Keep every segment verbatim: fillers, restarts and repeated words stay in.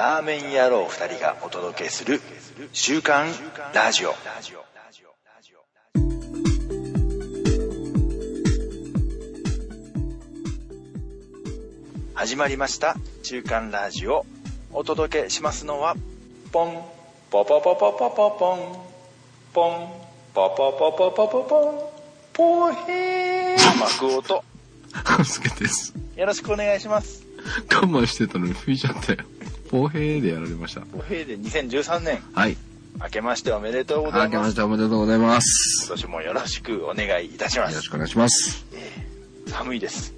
ラーメン野郎ふたりがお届けする週刊ラジオ。始まりました週刊ラジオ。お届けしますのはポンポポポポポポポンポンポポポポポポポンポヘーマクオとハスケです。 よろしくお願いします。 我慢してたのに吹いちゃったよ。ポヘーでやられました。 ポヘーでにせんじゅうさんねん、 はい、 明けましておめでとうございます。 明けましておめでとうございます。 今年もよろしくお願いいたします。 よろしくお願いします。 えー、寒いです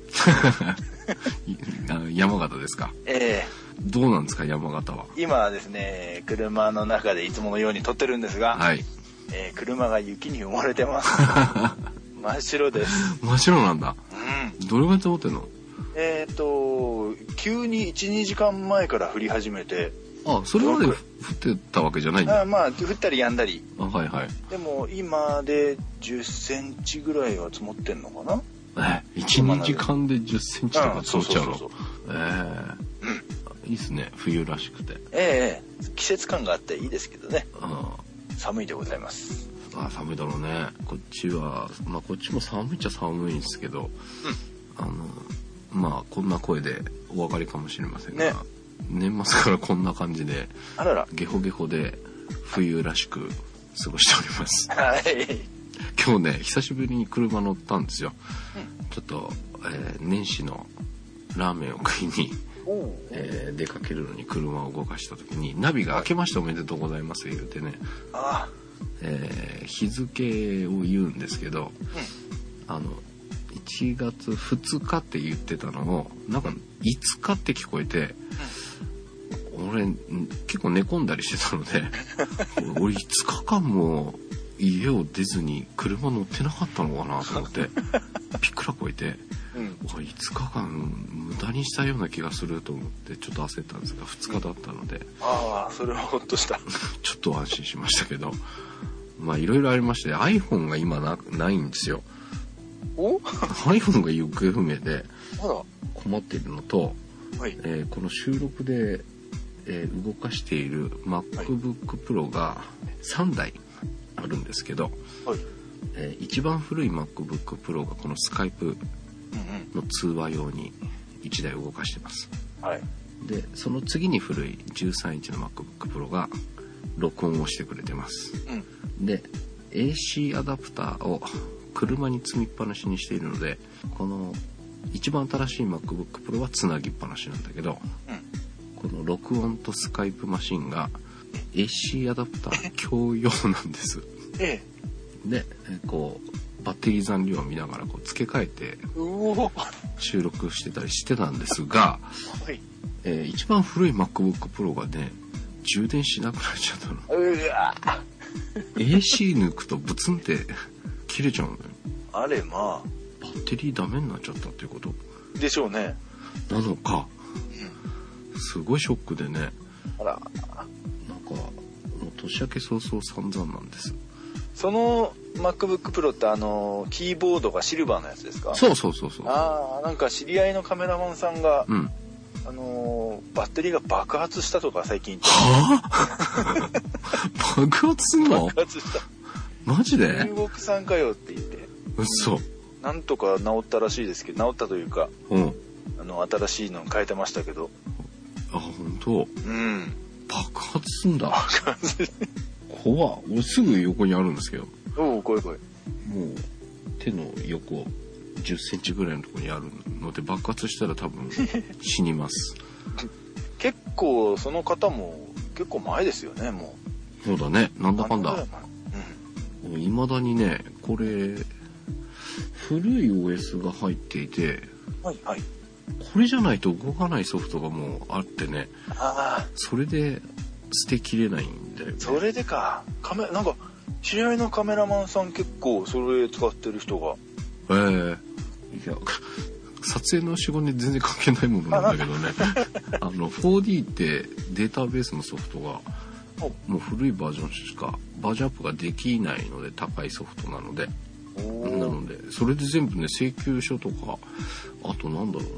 山形ですか。 えー、どうなんですか山形は。 今はですね、車の中でいつものように撮ってるんですが、はい、えー、車が雪に埋もれてます真っ白です。 真っ白なんだ。 うん。 どれぐらい積もってんの。 えっ、ー、と急に いち,に 時間前から降り始めて。 あ、それまで降ってたわけじゃないんだ。 あ、まあ降ったりやんだり。 あ、はいはい。 でも今でじゅっセンチぐらいは積もってんのかな。 え、いち、にじかんでじゅっセンチとか積もっちゃうの。 そうそうそうそう。 えー、うん、いいっすね、冬らしくて。 ええー、季節感があっていいですけどね。 うん、 寒いでございます。 あ、寒いだろうね。こっちは、まあこっちも寒いっちゃ寒いんですけど、うん、あのまあこんな声でお分かりかもしれませんが、ね、年末からこんな感じで、あらら、ゲホゲホで冬らしく過ごしております。 はい。 今日ね、久しぶりに車乗ったんですよ。うん、ちょっと、えー、年始のラーメンを食いに、えー、出かけるのに車を動かした時にナビが明けましておめでとうございます言うてね、 あ、 えー、日付を言うんですけど、うん、あのいちがつふつかって言ってたのをなんかいつかって聞こえて、うん、俺結構寝込んだりしてたので俺いつかかんも家を出ずに車乗ってなかったのかなと思ってびっくらこいて、うん、いつかかん無駄にしたような気がすると思ってちょっと焦ったんですがふつかだったので、うん、 ああ、それはほっとしたちょっと安心しましたけど、まあいろいろありまして iPhone が今 な, ないんですよ。 お iPhone が行方不明で困っているのと、はい、えー、この収録で、えー、動かしている MacBook Pro がさんだいあるんですけど、はい、えー、一番古い MacBook Pro がこの Skype の通話用にいちだい動かしてます、はい、でその次に古いじゅうさんインチの MacBook Pro が録音をしてくれてます、うん、で エーシー アダプターを車に積みっぱなしにしているのでこの一番新しい MacBook Pro はつなぎっぱなしなんだけど、うん、この録音と Skype マシンが エーシー アダプター共用なんです、ええ、でこうバッテリー残量を見ながらこう付け替えて収録してたりしてたんですが、はい、えー、一番古い MacBook Pro がね充電しなくなっちゃったの。うわエーシー 抜くとブツンって切れちゃうのよ。 あれまあバッテリーダメになっちゃったっていうことでしょうね。 なのか、うん、すごいショックでね。 あら、なんかもう年明け早々散々なんです。 その MacBook Pro ってあのキーボードがシルバーのやつですか。 そうそうそうそう。 ああ、なんか知り合いのカメラマンさんが、うん、あのー、バッテリーが爆発したとか最近言ってはぁ爆発すんの。 爆発したマジで。 中国産かよって言って。 嘘。 なんとか治ったらしいですけど、治ったというか、うん、あの新しいの変えてましたけど。 あ、本当。うん。爆発すんだ。 爆発。 怖っ。俺すぐ横にあるんですけど。 おお、怖い怖い。 もう手の横じゅっセンチぐらいのところにあるので爆発したら多分死にます。 結構その方も結構前ですよね、もう。そうだね。なんだかんだ。うん。未だにね、これ古い オーエス が入っていて、はいはい。これじゃないと動かないソフトがもうあってね。ああ。それで捨てきれないんだよね。 それでか。カメなんか知り合いのカメラマンさん結構それ使ってる人が。 ええー。いや。撮影の仕事に全然関係ないものなんだけどねあの フォーディー ってデータベースのソフトがもう古いバージョンしかバージョンアップができないので高いソフトなのでなのでそれで全部ね請求書とかあとなんだろうな、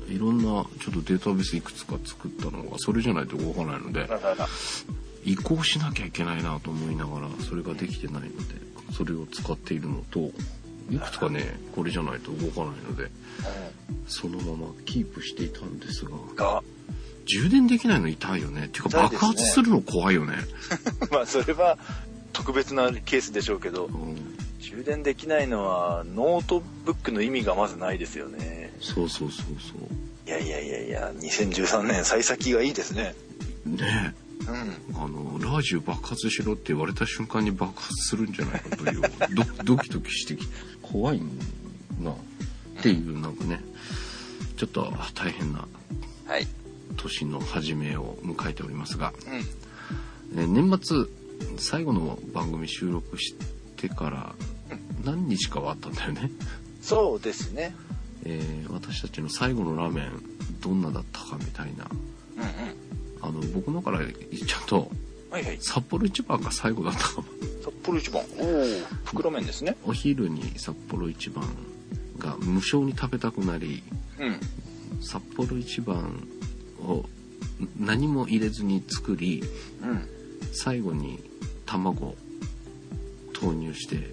いろんなちょっとデータベースいくつか作ったのがそれじゃないと動かないので、移行しなきゃいけないなと思いながらそれができてないので、それを使っているのと、いくつかねこれじゃないと動かないのでそのままキープしていたんですが、充電できないの痛いよね。っていうか爆発するの怖いよね。 まあそれは特別なケースでしょうけど、うん、充電できないのはノートブックの意味がまずないですよね。 そうそうそうそう。 いやいやいやいや、にせんじゅうさんねん幸先がいいですね。 ねえ、うん、あのラジオ爆発しろって言われた瞬間に爆発するんじゃないかというド, ドキドキしてきて怖いなっていう、なんかねちょっと大変な年の初めを迎えておりますが、うん、え年末最後の番組収録してから何日かはあったんだよね。 そうですね、 えー、私たちの最後のラーメンどんなだったかみたいな、うんうん、あの僕のから言っちゃうと、はいはい、札幌一番が最後だったかも。 札幌一番、おお、袋麺ですね。 お昼に札幌一番が無償に食べたくなり、うん、札幌一番を何も入れずに作り、うん、最後に卵投入して、うん、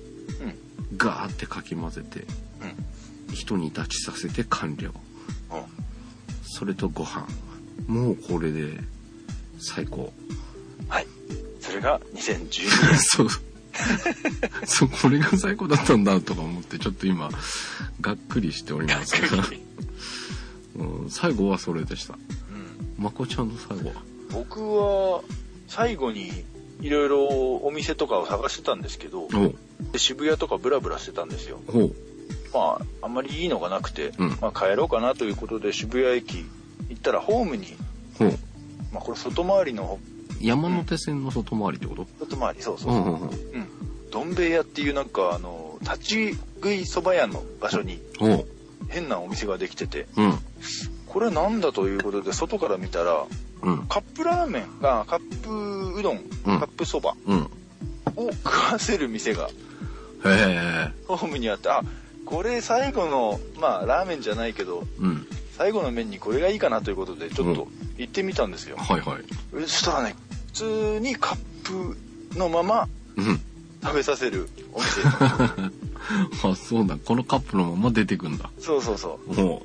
ガーってかき混ぜて、うん、一煮立ちさせて完了、うん、それとご飯、もうこれで最高。 はい、それがにせんじゅうにねん。 そうそう、これが最高だったんだとか思ってちょっと今がっくりしておりますが、うん、最後はそれでした。うん、まこちゃんの最後は？ 僕は最後にいろいろお店とかを探してたんですけど、で渋谷とかブラブラしてたんですよ。まああんまりいいのがなくて、うん、まあ帰ろうかなということで渋谷駅行ったらホームに、まあこれ外回りの山手線の外回りってこと？ 外回り、そうそうそう。うんうんうん、どん兵衛屋っていうなんかあの立ち食い蕎麦屋の場所に変なお店ができてて、うん、これなんだということで外から見たら、うん、カップラーメンがカップうどん、うん、カップそばを食わせる店がホームにあって、あ、これ最後のまあラーメンじゃないけど、うん、最後の麺にこれがいいかなということでちょっと行ってみたんですよ。うん、はいはい。そしたらね、普通にカップのまま食べさせるお店。 あ、そうだ。このカップのまま出てくんだ。 そうそうそう。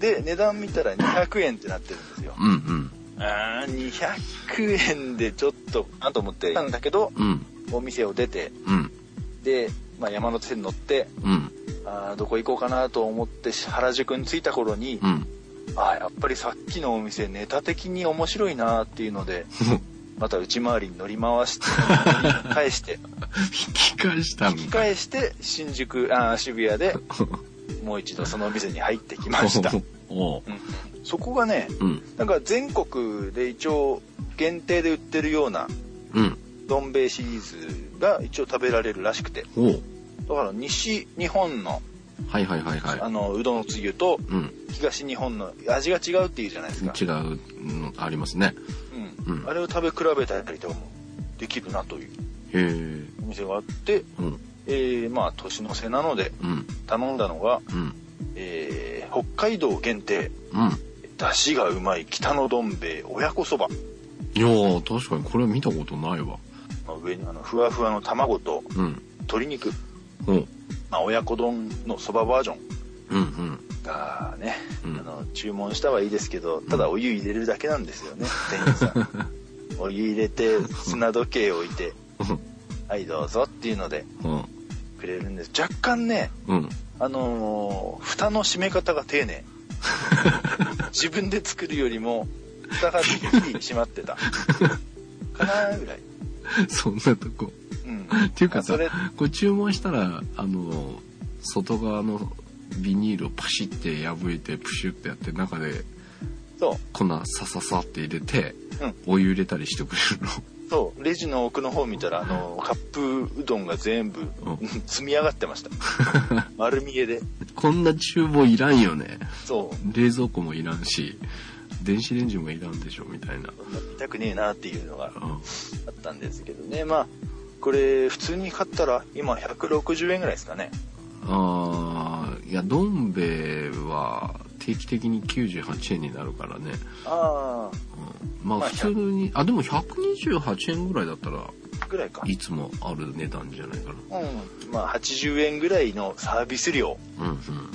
で、値段見たらにひゃくえんってなってるんですよ。うんうん。あー、にひゃくえんでちょっとなと思ってたんだけど、うん、お店を出て、うん、で、まあ、山手線乗って、うん、あー、どこ行こうかなと思って原宿に着いた頃に、うん、あー、やっぱりさっきのお店ネタ的に面白いなっていうので、また内回りに乗り回して返して引き返したんだ。 引き返して新宿、あ、渋谷でもう一度その店に入ってきました。おう、うん、そこがね、うん、なんか全国で一応限定で売ってるようなどん兵衛シリーズが一応食べられるらしくて、おう、だから西日本のはいはいはいはい、 あのうどんつゆと東日本の味が違うっていうじゃないですか。 違うのありますね。 うん、あれを食べ比べたりとかもできるなというお店があって、うん、えー、まあ年の瀬なので頼んだのが、うん、えー、北海道限定、うん、出汁がうまい北のどん兵衛親子そば。 いやー、確かにこれは見たことないわ。 まあ、上にあのふわふわの卵と鶏肉、うん、まあ、親子丼のそばバージョン、うんうん、がね、うん、あの注文したはいいですけど、ただお湯入れるだけなんですよね、店員さん。お湯入れて砂時計置いてはいどうぞっていうのでくれるんです。若干ね、うん、あのー、蓋の閉め方が丁寧。自分で作るよりも蓋がきっちり閉まってたかなぐらい。 そんなとこ、うん、っていうかさ、これ注文したらあの外側のビニールをパシって破いてプシュってやって中で粉サササって入れて、うん、お湯入れたりしてくれるの。 そう、レジの奥の方見たらあのカップうどんが全部、うん、積み上がってました。丸見えで。こんな厨房いらんよね。そう。冷蔵庫もいらんし電子レンジもいらんでしょみたいな。 見たくねえなっていうのがあったんですけどね。まあこれ普通に買ったら今ひゃくろくじゅうえんぐらいですかね。 ああ、いやどん兵衛は定定期的にきゅうじゅうはちえんになるからね。 ああ、 うん、まあ普通に、あ、でもひゃくにじゅうはちえんぐらいだったら、 ぐらいか。 いつもある値段じゃないかな。 うん。まあはちじゅうえんぐらいのサービス料。うんうん。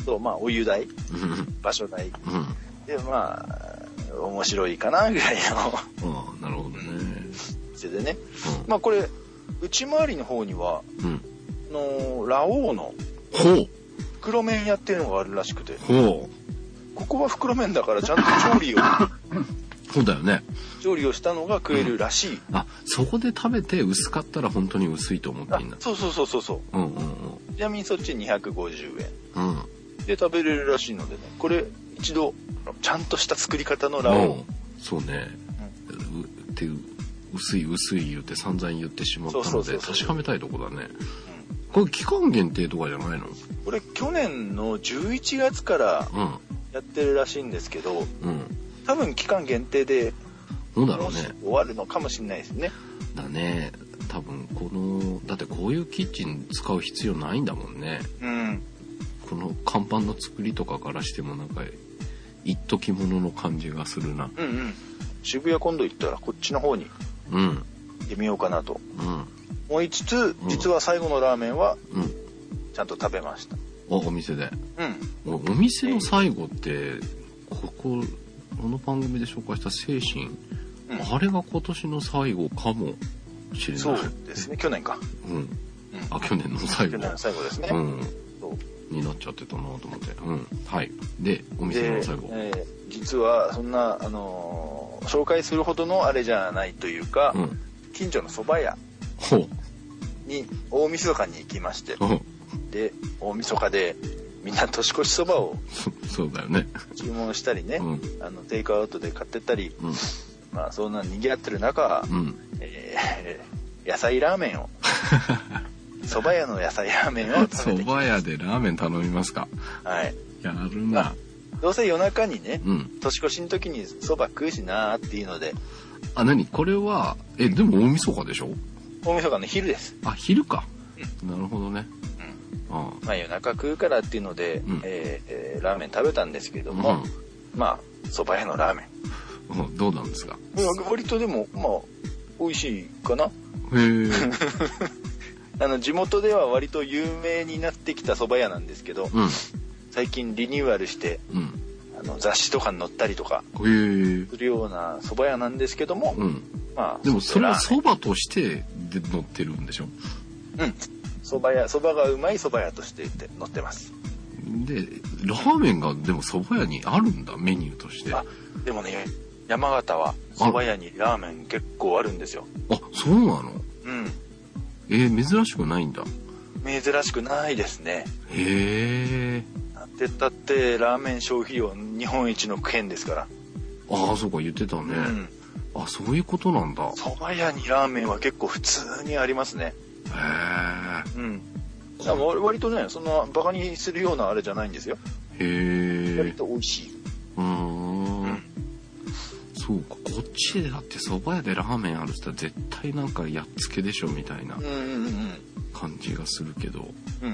と、まあお湯代。場所代。うん。で、まあ、面白いかな、ぐらいの。 ああ、なるほどね。 店でね。うん、まあこれ、内回りの方には、うん、の、ラオウの、 ほう。 袋麺屋っていうのがあるらしくて。 ほう。ここは袋麺だからちゃんと調理を。 そうだよね。 調理をしたのが食えるらしい。 うん、あ、そこで食べて薄かったら本当に薄いと思っていいんだ。 そうそうそうそうそう。うんうんうん。ちなみにそっちにひゃくごじゅうえん。うん。で食べれるらしいのでね。これ一度ちゃんとした作り方のラオウ。 そうね。うん、うって薄い薄い言って散々言ってしまったので確かめたいとこだね。うん、これ期間限定とかじゃないの？ これ去年のじゅういちがつからやってるらしいんですけど、うん、多分期間限定で。 そうだろうね。 終わるのかもしれないですね。 だね。多分このだってこういうキッチン使う必要ないんだもんね。うん。この看板の作りとかからしてもなんか一時ものの感じがするな。 うんうん。渋谷今度行ったらこっちの方に行ってみようかなと。うん。思いつつ、実は最後のラーメンはちゃんと食べました。 お、お店で。うん。お、お店の最後ってこここの番組で紹介した精神。うん、あれが今年の最後かもしれない。 そうですね、去年か。 うん。うん、あ、去年の最後。 去年の最後ですね。うん。 そうになっちゃってたなと思って。うん。はい。で、お店の最後。 えー、実はそんなあのー、紹介するほどのあれじゃないというか、うん、近所の蕎麦屋に大晦日に行きまして、で大晦日でみんな年越しそばをそうだよね。 注文したりね、うん、あのテイクアウトで買ってったり。うん、まあそんな賑わってる中、うん、えー、野菜ラーメンを蕎麦屋の野菜ラーメンを食べてきます。 蕎麦屋でラーメン頼みますか。 はい。 やるな。 まあ、どうせ夜中にね、うん、年越しの時に蕎麦食うしなーっていうので。 あ、何これはえでも大晦日でしょ？ 大晦日の昼です。 あ、昼か。うん、なるほどね。 うん。ああ、まあ夜中食うからっていうので、うん、えーえー、ラーメン食べたんですけども、うん、まあ蕎麦屋のラーメン。 どうなんですか？ 割とでもまあ美味しいかな。へえ。 あの地元では割と有名になってきた蕎麦屋なんですけど、うん、最近リニューアルして、うん、あの雑誌とかに載ったりとかするような蕎麦屋なんですけども、うん、まあでもそれは蕎麦としてで載ってるんでしょ？ うん。蕎麦屋、蕎麦がうまい蕎麦屋として載ってます。 でラーメンがでも蕎麦屋にあるんだメニューとして。 あ、でもね。山形は蕎麦屋にラーメン結構あるんですよ。 あ、そうなの？うん。えー、珍しくないんだ。 珍しくないですね。 へえ。 なんてったってラーメン消費量日本一の県ですから。 ああ、そうか言ってたね。うん、あ、そういうことなんだ。 蕎麦屋にラーメンは結構普通にありますね。 へえ。 うん。割とね、そんなバカにするようなあれじゃないんですよ。 へえ。 割と美味しい。 うーん。うん、そうか、こっちでだって蕎麦屋でラーメンある人は絶対なんかやっつけでしょみたいな感じがするけど、うん、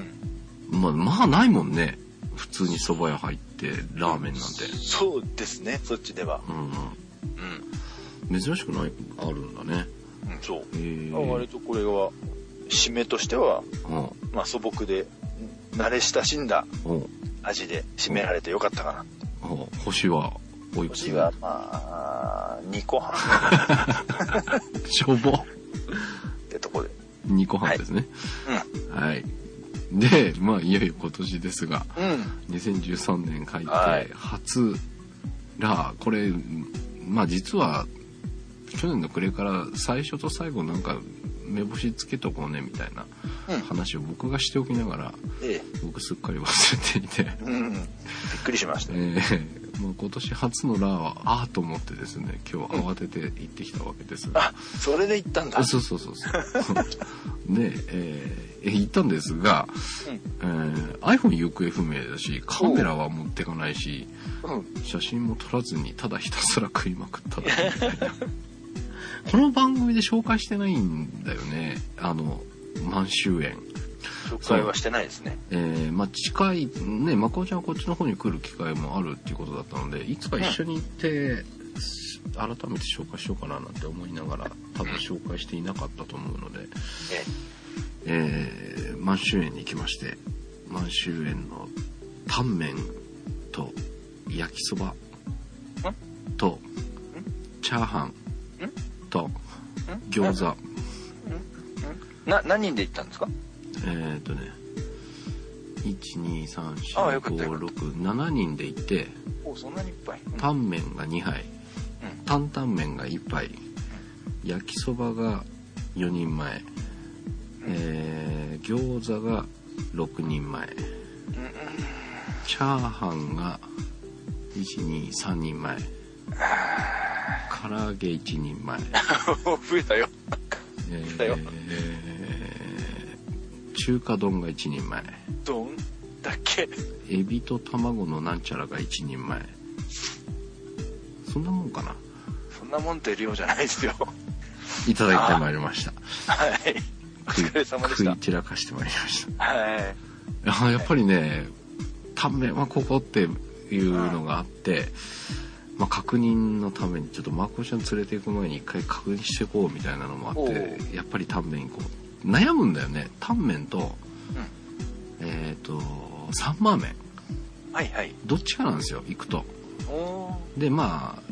まあまあないもんね。普通に蕎麦屋入ってラーメンなんて。 そうですね、そっちでは。うんうんうん。珍しくないあるんだね。 うん、そう。へえ。割とこれは締めとしては、うん、まあ素朴で慣れ親しんだ味で締められてよかったかな。 うん、星はおいくつ？ 星はまあにこはん。 しょぼ。 ってとこで。 にこはんですね。はい。うん、はい。で、まあいよいよ今年ですが、うん、にせんじゅうさんねん書いて初ラー、これまあ実は去年の暮れから最初と最後なんか目星つけとこうねみたいな話を僕がしておきながら、うん、僕すっかり忘れていて、 うん、びっくりしました、ね。 えーまあ、今年初のラーはあーと思ってですね、今日慌てて行ってきたわけですが、 うん、あ、それで行ったんだ。 そうそうそうそうで、えー、行ったんですが、うん、えー、iPhone 行方不明だしカメラは持ってかないし、うん、写真も撮らずにただひたすら食いまくっただけみたいなこの番組で紹介してないんだよね、あの満州園。 紹介はしてないですね。 えー、まあ近いね、まこちゃんはこっちの方に来る機会もあるっていうことだったので、いつか一緒に行って、うん、改めて紹介しようかななんて思いながら多分紹介していなかったと思うので、ええー、満州園に行きまして、満州園のタンメンと焼きそばとチャーハンと餃子。 な、何人で行ったんですか？ えーっとね、いち、に、さん、よん、ご、ろく、ななにんで行って、 お、そんなにいっぱい。 タンメンがにはい、うん、担々麺がいっぱい、焼きそばがよにんまえ、うん、えー、餃子がろくにんまえ、うん、チャーハンがいち、に、さんにんまえ、唐揚げいちにんまえ増えたよ、 えー、増えたよ、中華丼がいちにんまえ、 丼だけ、 エビと卵のなんちゃらがいちにんまえ、そんなもんかな。 そんなもんって量じゃないですよ。 いただいてまいりました。 はい。お疲れ様でした。 食い散らかしてまいりました。 はい。 やっぱりね、タンメンはここっていうのがあって、まあ、確認のためにちょっとマコちゃん連れて行く前に一回確認していこうみたいなのもあって、やっぱりタンメン行こう。悩むんだよね。タンメンと、うん、えっと、サンマーメン。 はいはい。 どっちかなんですよ、行くと。で、まあ、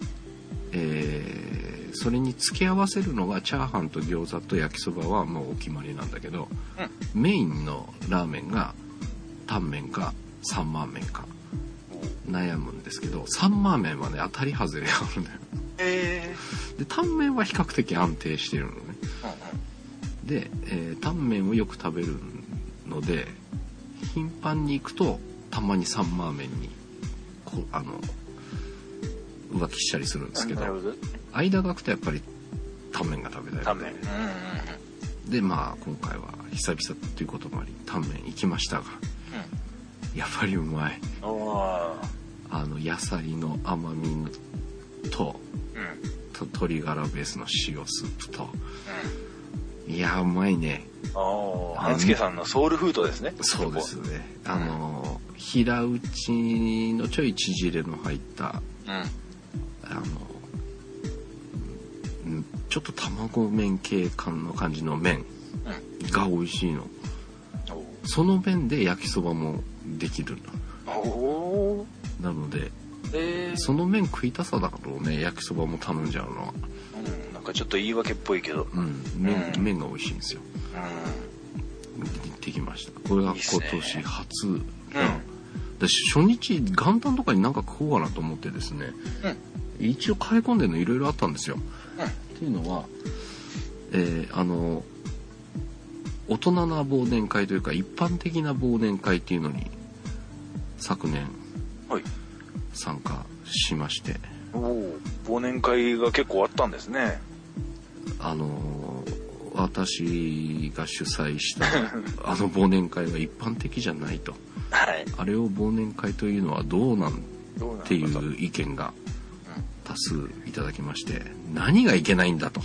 えー、それに付け合わせるのがチャーハンと餃子と焼きそばはもうお決まりなんだけど、うん、メインのラーメンがタンメンかサンマーメンか悩むんですけど、サンマーメンはね、当たり外れがあるんだよ。 えー、でタンメンは比較的安定してるのね。うん、で、えー、タンメンをよく食べるので頻繁に行くとたまにサンマーメンにこあの浮気したりするんですけど、間が空くとやっぱりタンメンが食べたいので、うんうん、でまあ今回は久々ということもありタンメン行きましたが、うん、やっぱりうまい。あの野菜の甘みと、うん、と鶏ガラベースの塩スープと、うん、いやうまいね。 半助さんのソウルフードですね。 そうですね。あの、うん、平打ちのちょい縮れの入った、うん、あの、ちょっと卵麺系感の感じの麺が美味しいの。うん、その麺で焼きそばもできるの。なので、えー、その麺食いたさだろうね、焼きそばも頼んじゃうのは。 うん、なんかちょっと言い訳っぽいけど。 うん、麺、うん、麺が美味しいんですよ。うん、行ってきました。これが今年初。いいね、うん、で初日元旦とかになんか食おうかなと思ってですね、うん、一応買い込んでるのいろいろあったんですよ。うん、っていうのは、えー、あの大人な忘年会というか一般的な忘年会っていうのに昨年参加しまして、 はい、お忘年会が結構あったんですね。 あの私が主催したあの忘年会は一般的じゃないと、はい、あれを忘年会というのはどうなんっていう意見が多数いただきまして、何がいけないんだと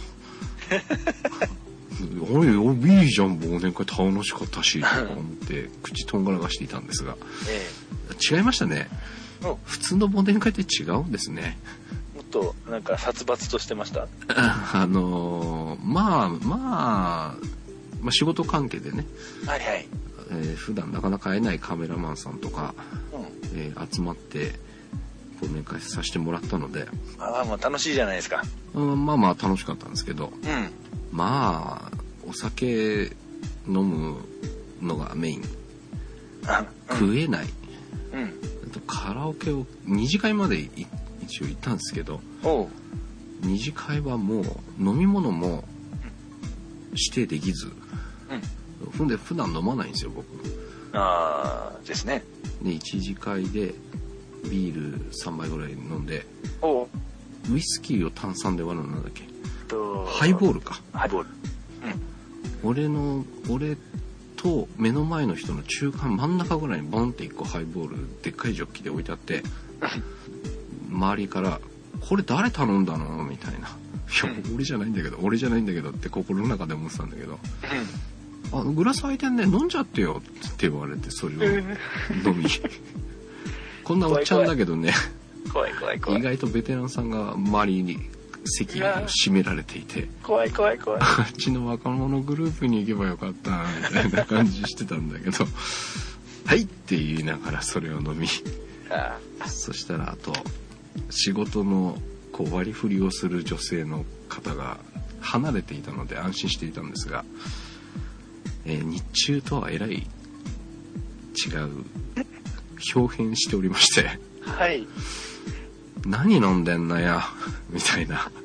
おいおいいいじゃん忘年会楽しかったしと思って口とんがらがしていたんですが、ええ、違いましたね。普通の忘年会って違うんですね。 もっとなんか殺伐としてました。 あのー、まあまあまあ仕事関係でね、 はいはい、 えー、普段なかなか会えないカメラマンさんとか、うんえー、集まって忘年会させてもらったので、 ああまあ楽しいじゃないですか。 うん、まあまあ楽しかったんですけど、うん、まあお酒飲むのがメイン、うん、食えない、うん、カラオケを二次会まで一応行ったんですけど、二次会はもう飲み物も指定できず、うん、で普段飲まないんですよ僕。 ああですね。 で一次会でビールさんばいぐらい飲んで、ウイスキーを炭酸で割るのなんだっけ、ハイボールか。 ハイボール。 うん、俺の俺と目の前の人の中間真ん中ぐらいにボンって一個ハイボールでっかいジョッキで置いてあって周りからこれ誰頼んだのみたいな、いや俺じゃないんだけど俺じゃないんだけどって心の中で思ってたんだけど、 あのグラス空いてんね、飲んじゃってよって言われて、それを飲みこんなおっちゃんだけどね、 怖い怖い怖い、 意外とベテランさんが周りに席を占められていて、 怖い怖い怖い、 あっちの若者グループに行けばよかったみたいな感じしてたんだけどはいって言いながらそれを飲み、あそしたらあと仕事のこう割り振りをする女性の方が離れていたので安心していたんですが、えー、日中とはえらい違う表変しておりまして、 はい、 何飲んでんのやみたいな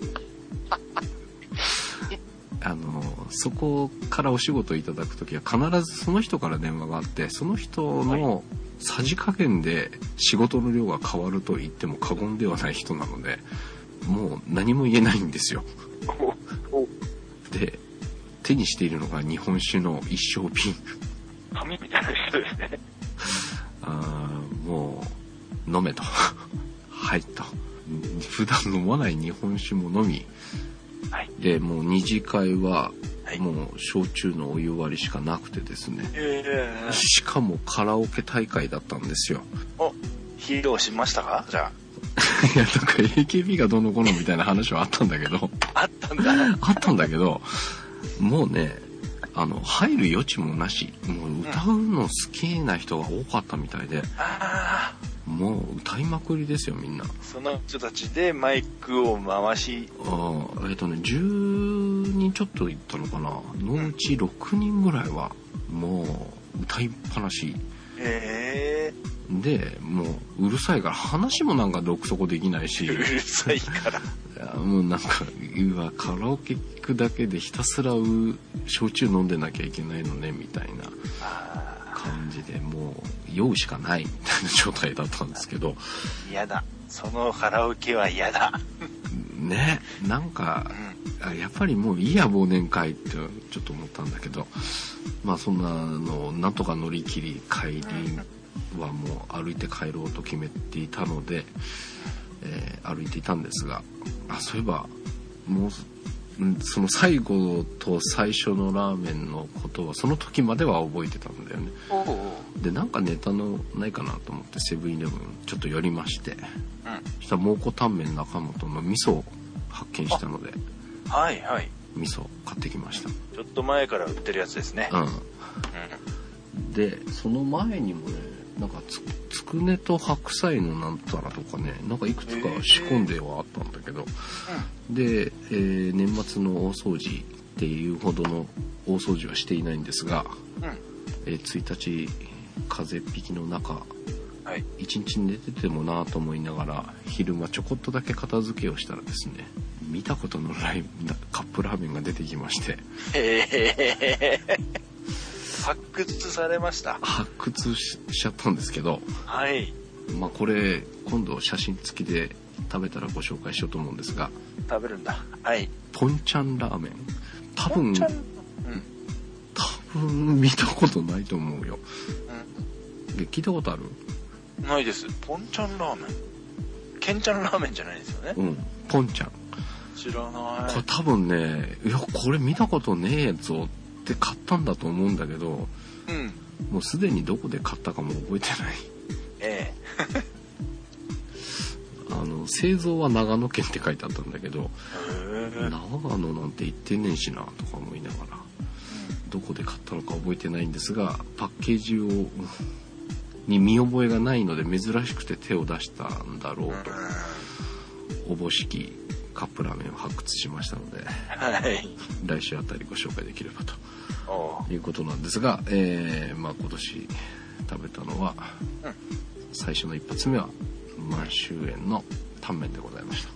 あのそこからお仕事いただくときは必ずその人から電話があって、その人のさじ加減で仕事の量が変わると言っても過言ではない人なので、もう何も言えないんですよ。で手にしているのが日本酒の一升瓶、 紙みたいな人ですね。 あもう飲めとはいと、普段飲まない日本酒も飲み、はい、でもう二次会はもう焼酎のお湯割りしかなくてですね、えー、しかもカラオケ大会だったんですよ。 お、披露しましたか？じゃあいや、なんか エーケービー がどうのこうのみたいな話はあったんだけどあったんだあったんだけど、もうね、あの入る余地もなし、もう歌うの好きな人が多かったみたいで、うん、あもう歌いまくりですよみんな。 その人たちでマイクを回し、 あえっとねじゅうにんちょっといったのかなのうちろくにんぐらいはもう歌いっぱなし、 へーでもううるさいから話もなんかろくそこできないし、 うるさいからもうなんかうわカラオケ聞くだけでひたすらう焼酎飲んでなきゃいけないのねみたいな感じで、もう酔うしかないみたいな状態だったんですけど、 嫌だ、そのカラオケは嫌だね、なんか、うん、やっぱりもういいや忘年会ってちょっと思ったんだけど、まあそんなのなんとか乗り切り帰りはもう歩いて帰ろうと決めていたので、えー、歩いていたんですが、あそういえばもうその最後と最初のラーメンのことはその時までは覚えてたんだよね。でなんかネタのないかなと思ってセブンイレブンちょっと寄りまして、うん、そしたら蒙古タンメン中本の味噌を発見したので、 はいはい、 味噌買ってきました。 ちょっと前から売ってるやつですね。 うん、うん、でその前にもね、なんか つ, つくねと白菜のなんたらとかね、なんかいくつか仕込んではあったんだけど、えー、で、えー、年末の大掃除っていうほどの大掃除はしていないんですが、うんえー、ついたち風邪っ引きの中、はい、一日寝ててもなぁと思いながら昼間ちょこっとだけ片付けをしたらですね、見たことのないカップラーメンが出てきまして、 えー発掘されました。 発掘 し, しちゃったんですけど、 はい。 まあこれ今度写真付きで食べたらご紹介しようと思うんですが、 食べるんだ。はい。 ポンチャンラーメン。多分、うん、多分見たことないと思うよ。うん。で聞いたことある？ ないです。ポンチャンラーメン。ケンチャンラーメンじゃないですよね。 うん。ポンチャン。 知らない。 これ多分ね、いやこれ見たことねえぞ。で買ったんだと思うんだけど、うん、もうすでにどこで買ったかも覚えてない。 ええあの製造は長野県って書いてあったんだけど、長野なんて行ってねえしなとか思いながら、うん、どこで買ったのか覚えてないんですが、パッケージをに見覚えがないので珍しくて手を出したんだろうと、おぼしきカップラーメンを発掘しましたので、はい、来週あたりご紹介できればということなんですが、えーまあ、今年食べたのは、うん、最初の一発目は満州園のタンメンでございました。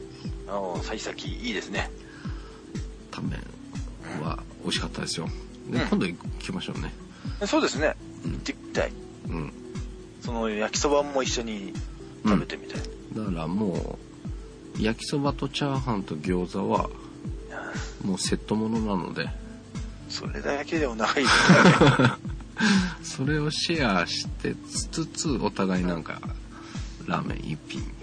お幸先いいですね。 タンメンは美味しかったですよ。で、うん、今度行きましょうね。 そうですね、行ってみたい、うん、その焼きそばも一緒に食べてみたい、 うん、だからもう焼きそばとチャーハンと餃子はもうセットものなので、 それだけでお腹いいですねそれをシェアしてつつお互いなんかラーメン一品み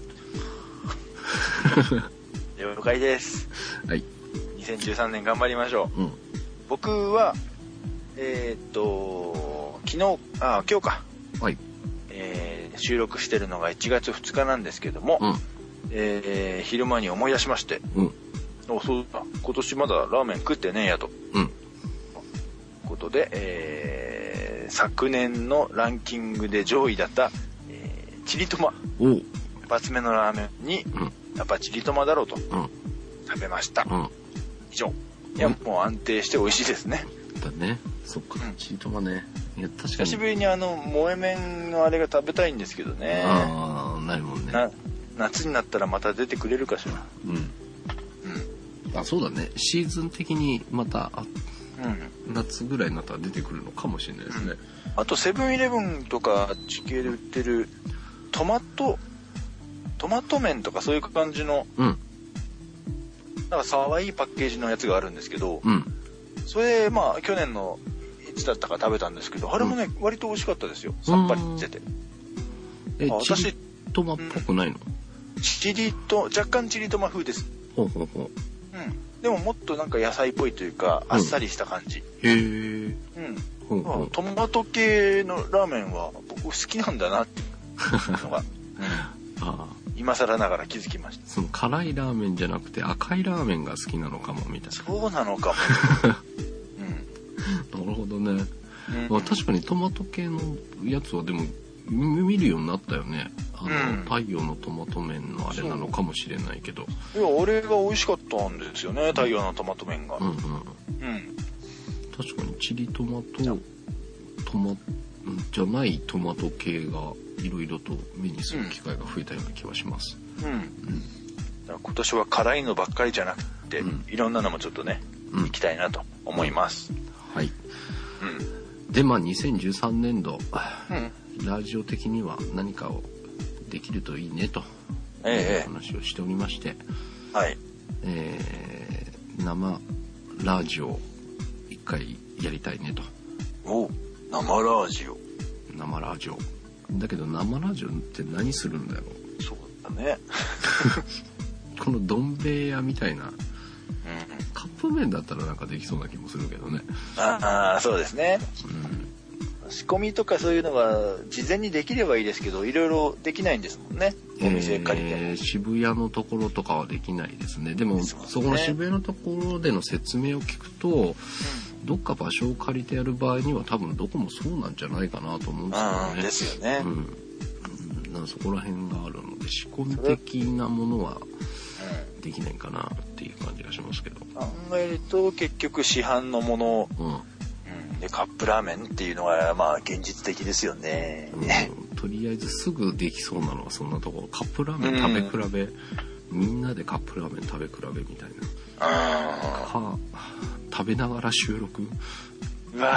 たいな了解です。 はい、 にせんじゅうさんねん頑張りましょう、うん、僕はえー、っと昨日あ今日か、 はい、 えー、収録してるのがいちがつふつかなんですけども、うん、えー、昼間に思い出しまして、うん、おそうだ今年まだラーメン食ってねえやと、うん、ことで、えー、昨年のランキングで上位だった、えー、チリトマ一発目のラーメンに、うん、やっぱチリトマだろうと、うん、食べました、うん、以上。いや、もう安定して美味しいですね。 だね。そっか、うん、チリトマね。いや、確かに。 久しぶりにあの、萌え麺のあれが食べたいんですけどね。 ああ、ないもんね。な、 夏になったらまた出てくれるかしら。うん。 うん。あ、そうだね。シーズン的にまた、あ、うん、夏ぐらいになったら出てくるのかもしれないですね。うん、 あと、セブンイレブンとか地形で売ってるトマト、トマト麺とかそういう感じの、うん。なんか可愛いパッケージのやつがあるんですけど、うん、それまあ去年のいつだったか食べたんですけど、あれもね、うん、割と美味しかったですよ。さっぱりしてて。 え、チリトマっぽくないの？ うん、チリと若干チリトマ風です。ほうほうほう。うん。でももっとなんか野菜っぽいというか、あっさりした感じ。うん、へえ。うん。ほうほう、まあ、トマト系のラーメンは僕好きなんだなっていうのが。うん、ああ。今更ながら気づきました。 その辛いラーメンじゃなくて赤いラーメンが好きなのかもみたいな。 そうなのかも。 うん、なるほどね。うんまあ、確かにトマト系のやつはでも見るようになったよね。あの、うん、太陽のトマト麺のあれなのかもしれないけど。 いや、あれが美味しかったんですよね。太陽のトマト麺が。うんうん。うん。 確かにチリトマとトマじゃないトマト系がいろいろと目にする機会が増えたような気はします。うん。うん、 だから今年は辛いのばっかりじゃなくて、うん、いろんなのもちょっとね、うん、行きたいなと思います。 はい。うん。で、まあにせんじゅうさんねんど、うん、ラジオ的には何かをできるといいねと、ええ、話をしておりまして、はい。えー、生ラジオ一回やりたいねと。 お、生ラジオ。 生ラジオ。だけど生ラジオって何するんだろう。そうだね。 このどん兵衛屋みたいな、うん、カップ麺だったらなんかできそうな気もするけどね。 ああ、そうですね。うん、仕込みとかそういうのが事前にできればいいですけど、いろいろできないんですもんね。お店借りて、えー、 渋谷のところとかはできないですね。でも、ね、そこの渋谷のところでの説明を聞くと、うんどっか場所を借りてやる場合には多分どこもそうなんじゃないかなと思うんですよね。 ですよね。うん。 うん、なんかそこら辺があるので仕込み的なものはできないかなっていう感じがしますけど。 考えると結局市販のもの、うんうん、でカップラーメンっていうのがまあ現実的ですよね。 うん、とりあえずすぐできそうなのはそんなところ。カップラーメン食べ比べ、うん、みんなでカップラーメン食べ比べみたいな。あか食べながら収録うわ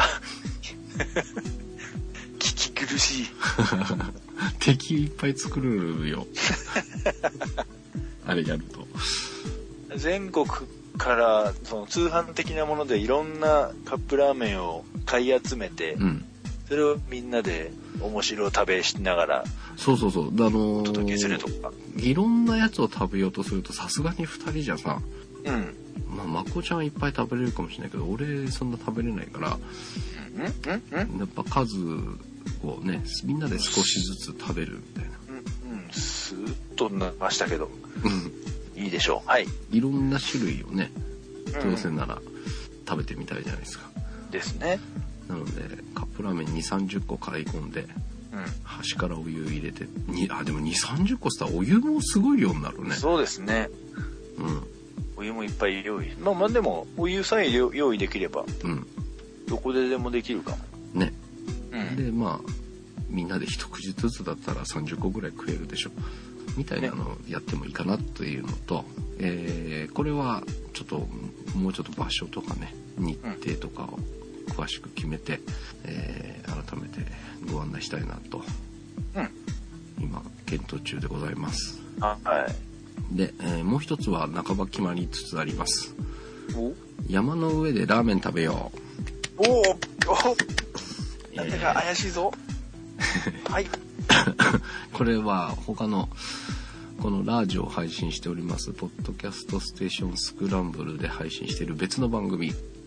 聞き苦しい敵いっぱい作るよあれやると全国からその通販的なものでいろんなカップラーメンを買い集めて、うん、それをみんなで面白い食べしながらそうそうそうあのー、 お届けするとかいろんなやつを食べようとするとさすがにふたりじゃさうんまあ、まこちゃんはいっぱい食べれるかもしれないけど俺そんな食べれないからやっぱ数をねみんなで少しずつ食べるみたいなうん、うん、スーッとなりましたけど、うん、いいでしょうはいいろんな種類をねどうせなら食べてみたいじゃないですかですねなのでカップラーメンにじゅうさんじゅっこ買い込んで、うん、端からお湯入れてにあでもにじゅうさんじゅっこしたらお湯もすごい量になるねそうですねうんお湯もいっぱい用意まあまあでもお湯さえ用意できれば、うん、どこででもできるかもね、 うん、でまあみんなで一口ずつだったらさんじゅっこぐらい食えるでしょみたいなのをやってもいいかなというのと、ねえー、これはちょっともうちょっと場所とかね日程とかを詳しく決めて、うんえー、改めてご案内したいなと、うん、今検討中でございますはいで、えー、もう一つは半ば決まりつつありますお山の上でラーメン食べようおおおなんだか怪しいぞ、えー、はいこれは他のこのラジオを配信しておりますポッドキャストステーションスクランブルで配信している別の番組、はい、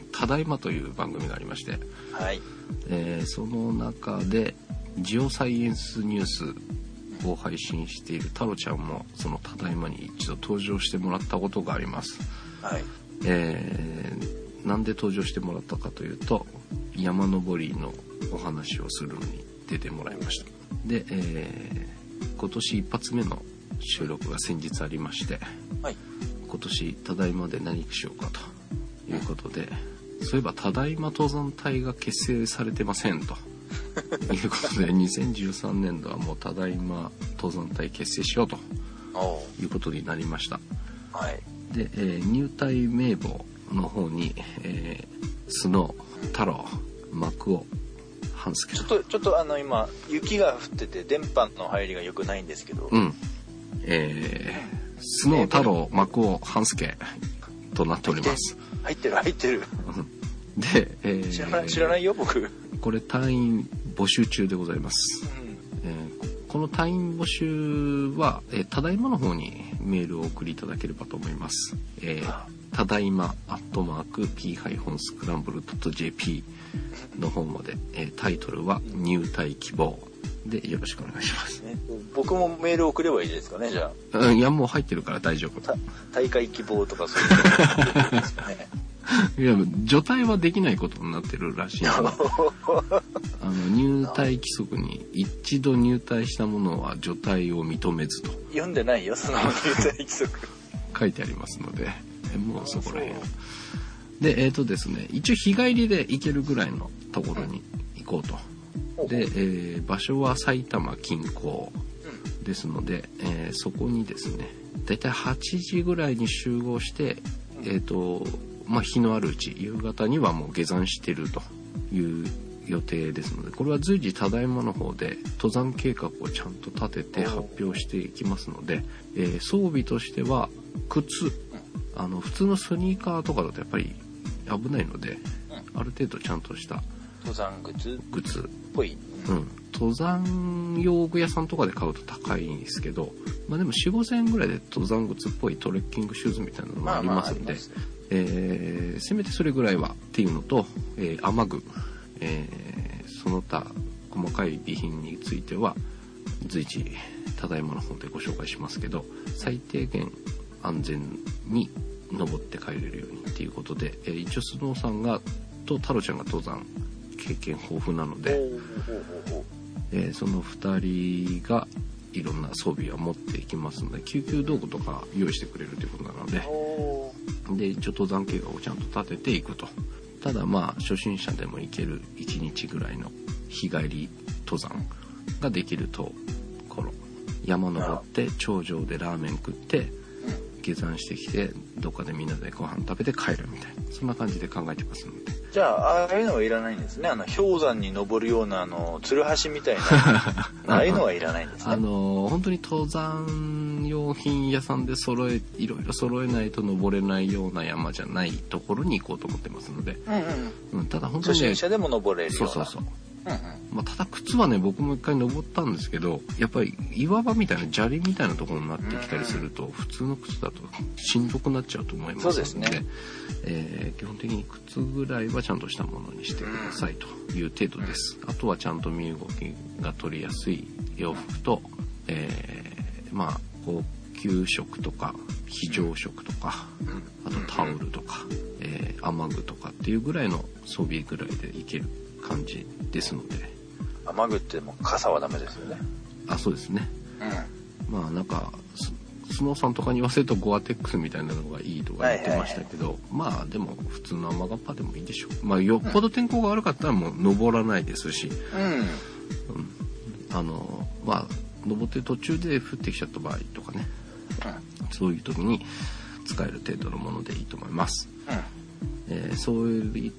ただいまという番組がありまして、 はい、 えー、その中でジオサイエンスニュースを配信している太郎ちゃんもそのただいまに一度登場してもらったことがあります。 はい、 えー、なんで登場してもらったかというと、山登りのお話をするのに出てもらいました。で、えー、今年一発目の収録が先日ありまして、はい、今年ただいまで何しようかということで、そういえばただいま登山隊が結成されてませんということでにせんじゅうさんねんどはもうただいま登山隊結成しようということになりました。 はい、 で、えー、入隊名簿の方に、えー、スノー、太郎、マクオ、ハンスケ。 ちょっとちょっとあの今雪が降ってて電波の入りが良くないんですけど。 うん。えー、スノー、太郎、マクオ、ハンスケとなっております。 入ってる入ってる。 で、えー、 知らない知らないよ僕。 これ隊員募集中でございます。うん、えー、この隊員募集は、えー、ただいまの方にメールをお送りいただければと思います。えー、ただいまアットマーク ピースクランブルドットジェーピー の方まで、えー、タイトルは入隊希望でよろしくお願いします。 僕もメール送ればいいですかね、じゃあ。 うん、いやもう入ってるから大丈夫。 大会希望とかそういうのですかね。 いや除隊はできないことになってるらしいの。あの入隊規則に一度入隊したものは除隊を認めずと。 読んでないよその入隊規則。書いてありますので、もうそこら辺。でえっ、ー、とですね、一応日帰りで行けるぐらいのところに行こうと。うん、で、えー、場所は埼玉近郊ですので、えー、そこにですね、だいたいはちじぐらいに集合して、えっ、ー、と。まあ、日のあるうち夕方にはもう下山してるという予定ですので、これは随時ただいまの方で登山計画をちゃんと立てて発表していきますので、えー、装備としては靴、あの普通のスニーカーとかだとやっぱり危ないので、ある程度ちゃんとした登山靴靴っぽい、 うん、登山用具屋さんとかで買うと高いんですけど、まあでも よん、ごせんえんぐらいで登山靴っぽいトレッキングシューズみたいなのがありますので、まあまあえー、せめてそれぐらいはっていうのと、えー、雨具、えー、その他細かい備品については随時ただいまの方でご紹介しますけど、最低限安全に登って帰れるようにっていうことで、えー、一応スノーさんがと太郎ちゃんが登山経験豊富なので、えー、そのふたりがいろんな装備は持っていきますので、救急道具とか用意してくれるということなので、で一応登山計画をちゃんと立てていくと。ただまあ初心者でも行けるいちにちぐらいの日帰り登山ができるところ、山登って頂上でラーメン食って下山してきてどっかでみんなでご飯食べて帰るみたいな、そんな感じで考えてますので。 じゃあああいうのはいらないんですね。あの氷山に登るようなあのツルハシみたいなああいうのはいらないんですね。 あの本当に登山用品屋さんで揃えいろいろ揃えないと登れないような山じゃないところに行こうと思ってますので、 うんうんうん、 ただ本当に、ね、 初心者でも登れるような。 そうそうそう、うんうん、まあ、ただ靴はね僕も一回登ったんですけど、やっぱり岩場みたいな砂利みたいなところになってきたりすると、うんうん、普通の靴だとしんどくなっちゃうと思いますので、 そうですね、 えー、基本的に靴ぐらいはちゃんとしたものにしてくださいという程度です、うん、あとはちゃんと身動きが取りやすい洋服と、えー、まあ高級食とか非常食とか、あとタオルとか、えー、雨具とかっていうぐらいの装備ぐらいでいける感じですので。 雨具ってもう傘はダメですよね。 あ、そうですね、 うん、 まあなんかスノーさんとかに言わせるとゴアテックスみたいなのがいいとか言ってましたけど、はいはいはい、まあでも普通の雨がっぱでもいいでしょう。まあよっぽど天候が悪かったらもう登らないですし、 うんうん、 あのまあ登って途中で降ってきちゃった場合とかね、うん、そういう時に使える程度のものでいいと思います、うん、えー、そういった、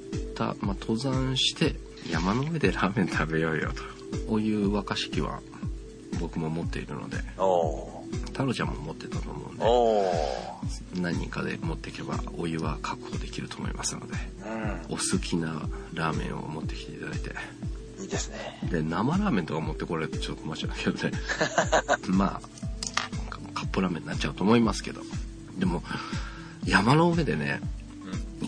まあ、登山して山の上でラーメン食べようよという沸かし器は僕も持っているので、太郎ちゃんも持ってたと思うんで、何人かで持っていけばお湯は確保できると思いますので、うん、お好きなラーメンを持ってきていただいて。 いいですね。 で生ラーメンとか持ってこられるとちょっと困っちゃうけどねまあカップラーメンになっちゃうと思いますけど、でも山の上でね、一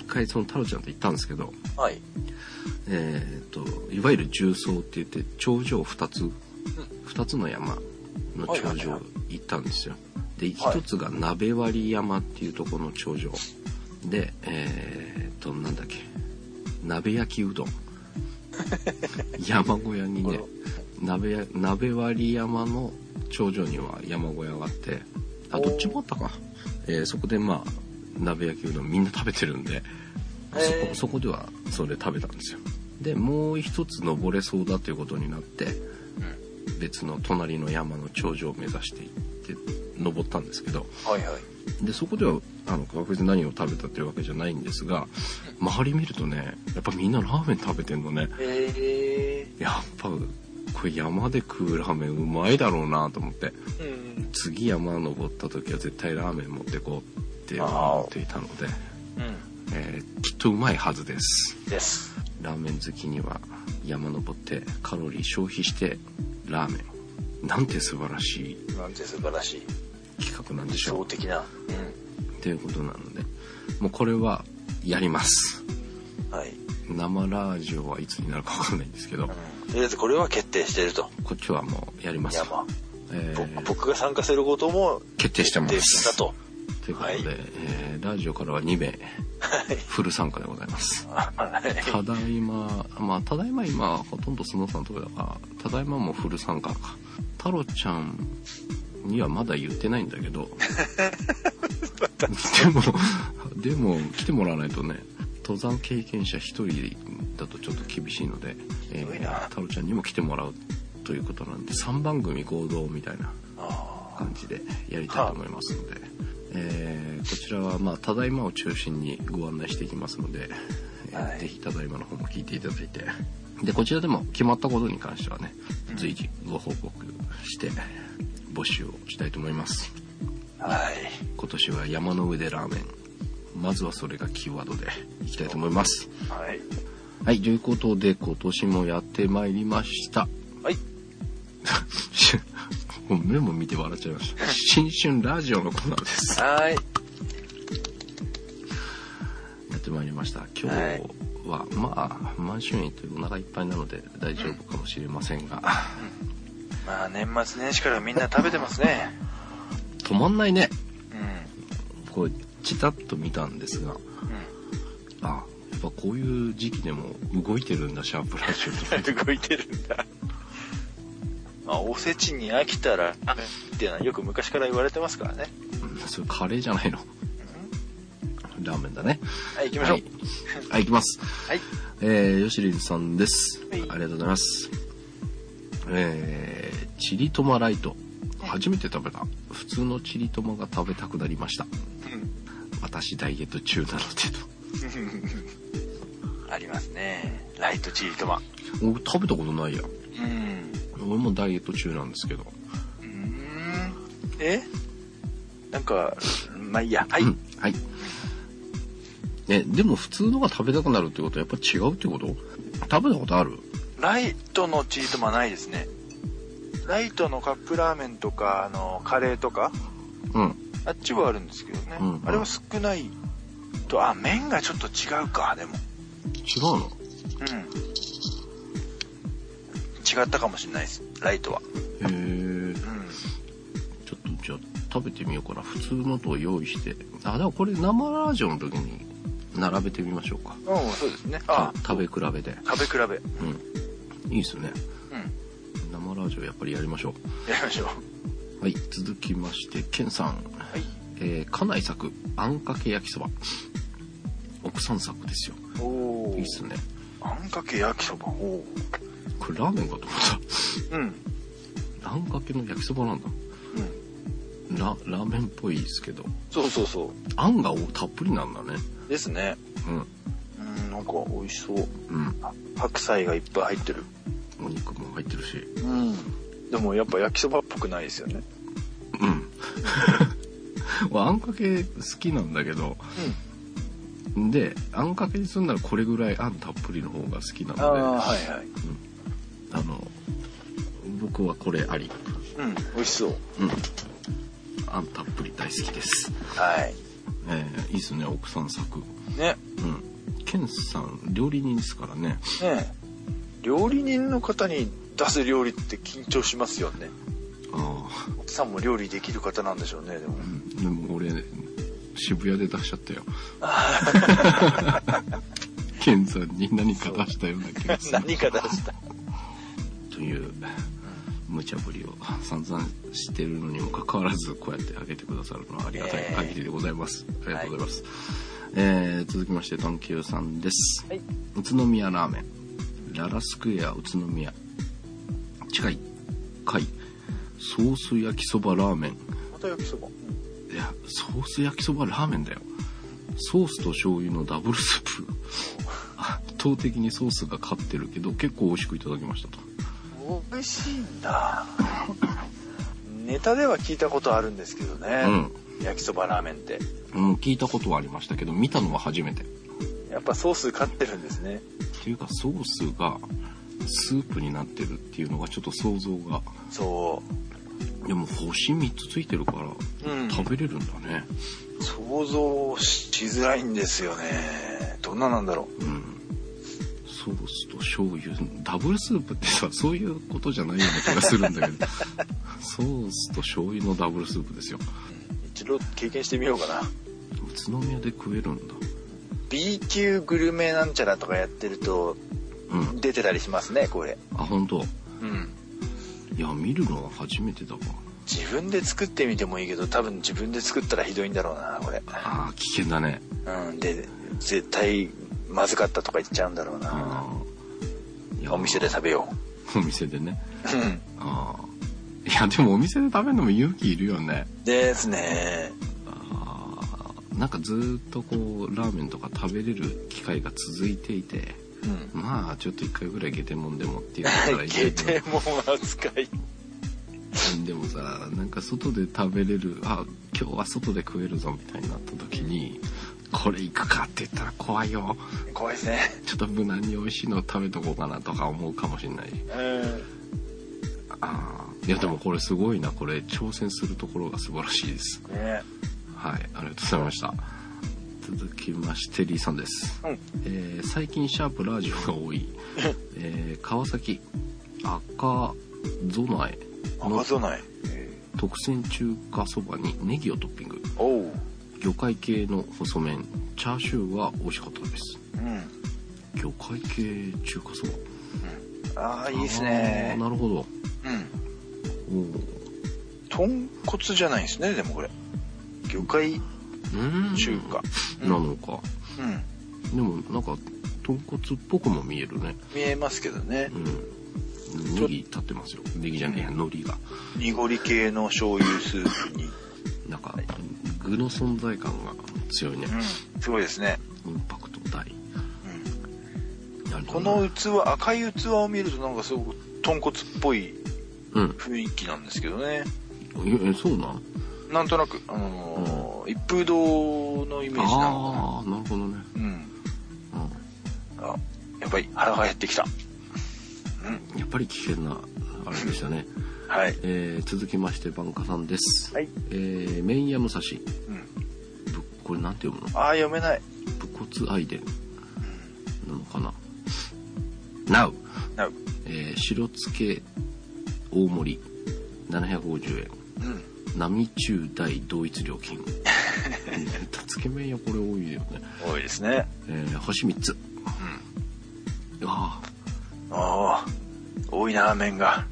回その太郎ちゃんと行ったんですけど、 はい。 えっと、いわゆる重曹って言って、頂上二つ、二つの山の頂上行ったんですよ。で、一つが鍋割山っていうところの頂上。で、えっと、なんだっけ、鍋焼きうどん。山小屋にね、鍋や、鍋割山の頂上には山小屋があって、あ、どっちもあったか。えー、そこでまあ、鍋焼きうどんみんな食べてるんで、そこ、そこではそれ食べたんですよ。で、もう一つ登れそうだということになって、うん、別の隣の山の頂上を目指していって登ったんですけど、 はいはい、 でそこではあの確実に何を食べたというわけじゃないんですが、周り見るとね、やっぱみんなラーメン食べてんのね。 へー。 やっぱこれ山で食うラーメンうまいだろうなと思って、うん、次山登った時は絶対ラーメン持ってこうって思っていたので、うんえー、きっとうまいはずです。 です。 ラーメン好きには山登ってカロリー消費してラーメン。なんて素晴らしい。 なんて素晴らしい。 企画なんでしょう。 理想的な。うん。 ということなので、もうこれはやります。 はい。 生ラージオはいつになるかわかんないんですけど、うん、 とりあえずこれは決定していると。 こっちはもうやります。 山。えー、僕が参加することも決定してます。 決定したと。 ということで、はいえー、ラジオからはにめいフル参加でございます。はい、ただいま、まあただいま今ほとんどスノーさんとかだから、ただいまもフル参加か。太郎ちゃんにはまだ言ってないんだけど、でもでも来てもらわないとね、登山経験者一人だとちょっと厳しいので、えー、太郎ちゃんにも来てもらうということなんで、さんばん組合同みたいな感じでやりたいと思いますので。えー、こちらはまあただいまを中心にご案内していきますので、はい、ぜひただいまの方も聞いていただいて、でこちらでも決まったことに関してはね、随時ご報告して募集をしたいと思います。 はい。 今年は山の上でラーメン、まずはそれがキーワードでいきたいと思います。 はい。 はい、ということで今年もやってまいりました。 はい。 目も見て笑っちゃいました。新春ラジオのコーナーです。 はい。 やってまいりました。今日は、はい、まあ満春宴というお腹いっぱいなので大丈夫かもしれませんが、うん、 まあ年末年始からみんな食べてますね。 止まんないね。 うん。 こうチタッと見たんですが、うん、あ、やっぱこういう時期でも動いてるんだシャープラジオと。 動いてるんだ。まあ、おせちに飽きたらっていうのはよく昔から言われてますからね。 うん、それカレーじゃないの。うん、ラーメンだね。 はい、行きましょう。 はい、はい、行きます。 はい。 えー、よしりんさんです、はい。ありがとうございます。えー、チリトマライト。初めて食べた。普通のチリトマが食べたくなりました。うん、私ダイエット中なのでと。ありますね。ライトチリトマ。 俺食べたことないや。 うん。 俺もダイエット中なんですけど。 うーん。え？なんか、まあいいや。はい。うん、 はい。え、でも普通のが食べたくなるってことはやっぱ違うってこと？食べたことある？ ライトのチリトマないですね。ライトのカップラーメンとか、あの、カレーとか。 うん。 あっちはあるんですけどね。うんうん、あれは少ないと、あ、麺がちょっと違うか、でも。 違うの？うん。 違ったかもしれないです、ライトは。 へー、うん、ちょっとじゃあ食べてみようかな。普通のと用意して。あ、でもこれ生ラージオの時に並べてみましょうか。 うん、そうですね。あ、 食べ比べで。 食べ比べ。 うん。いいですね。うん。生ラジオやっぱりやりましょう。やりましょう。はい、続きましてケンさん。 はい。 えー、家内作あんかけ焼きそば。奥さん作ですよ。 おー。 いいっすね。 あんかけ焼きそば。おー。 これラーメンかと思った。 うん。 あんかけの焼きそばなんだ。うん。ラ、ラーメンっぽいですけど。 そうそうそう。 あんがたっぷりなんだね。 ですね。 うん。 うん、なんか美味しそう。 うん。 白菜がいっぱい入ってる。 お肉も入ってるし。 うん。でもやっぱ焼きそばっぽくないですよね。 うん。あんかけ好きなんだけど。うん。で、あんかけにするならこれぐらいあんたっぷりの方が好きなので。ああ、 はいはい。 うん。あの、僕はこれあり。 うん、美味しそう。 うん。あんたっぷり大好きです。 はい。 えー、いいっすね、奥さん作。 ね。 うん。ケンさん、料理人ですからね。 ね。料理人の方に出す料理って緊張しますよね。 ああ。 奥さんも料理できる方なんでしょうね、でも。 うん、でも俺、渋谷で出しちゃったよ。ケンさんに何か出したような気がする。 何か出した。 という無茶ぶりを散々してるのにもかかわらずこうやってあげてくださるのはありがたい限りでございます。ありがとうございます。はい、えー、続きましてトンキューさんです。はい、宇都宮ラーメン、ララスクエア宇都宮、近い貝、ソース焼きそばラーメン。 また焼きそば。 いや、ソース焼きそばラーメンだよ。ソースと醤油のダブルスープ。圧倒的にソースが勝ってるけど結構美味しくいただきましたと。 美味しいんだ。ネタでは聞いたことあるんですけどね、うん、焼きそばラーメンって、 うん、聞いたことはありましたけど見たのは初めて。 やっぱソース勝ってるんですね。 っていうかソースがスープになってるっていうのがちょっと想像が。 そうでも星みっつついてるから、うん、食べれるんだね。 想像しづらいんですよね。どんななんだろう。うん。 ソースと醤油ダブルスープってさ、そういうことじゃないような気がするんだけどソースと醤油のダブルスープですよ。 一度経験してみようかな。 宇都宮で食えるんだ。 B 級グルメなんちゃらとかやってると、うん、出てたりしますねこれ。 あ、本当。 うん。 いや見るのは初めてだわ。 自分で作ってみてもいいけど多分自分で作ったらひどいんだろうなこれ。 ああ危険だね。 うん。で絶対まずかったとか言っちゃうんだろうな。お店で食べよう。お店でね。うん。ああ。いやでもお店で食べるのも勇気いるよね。 ですね。 ああ。なんかずっとこうラーメンとか食べれる機会が続いていて、うん、まあちょっと一回ぐらいゲテモンでもっていうのからいいけど。 ゲテモン扱い。 でもさ、なんか外で食べれる、あ、今日は外で食えるぞみたいになった時に、これ行くかって言ったら怖いよ。 怖いですね。 ちょっと無難に美味しいのを食べとこうかなとか思うかもしれない。うん。ああ、いやでもこれすごいな。これ挑戦するところが素晴らしいです。ね。はい、ありがとうございました。続きましてリーさんです。うん、えー、最近シャープラージオが多い、えー、川崎赤備えの特選中華そばにネギをトッピング。おう。魚介系の細麺、チャーシューは美味しかったです。うん。魚介系中華そば。 うん、ああいいですね。 なるほど。 うん。おお。豚骨じゃないんですねでもこれ。魚介中華、 うん、なのか。うん。でもなんか豚骨っぽくも見えるね。 見えますけどね。うん。 ネギ立ってますよ。ネギじゃねえ、海苔が。 濁り系の醤油スープに。 なんか具の存在感が強いね。 うん、すごいですね。 インパクト大。 うん、この器、赤い器を見るとなんかすごく豚骨っぽい雰囲気なんですけどね。 うん、え、そうなん？ なんとなく、あのーうん、一風堂のイメージなのかな。 ああ、なるほどね。うん。うん、 あ、やっぱり腹が減ってきた。 うん、やっぱり危険なあれでしたね。はい。えー、続きましてバンカさんです。はい。えー、メインヤムサシ。うん。ぶこれなんて読むの？ ああ読めない。 武骨アイデンなのかな。ナウ。 ナウ。 えー、白漬け大盛りななひゃくごじゅうえん。うん。並中大同一料金。つけ麺屋これ多いよね。 多いですね。 えー、星みっつ。うん。 ああ。ああ。多いな麺が。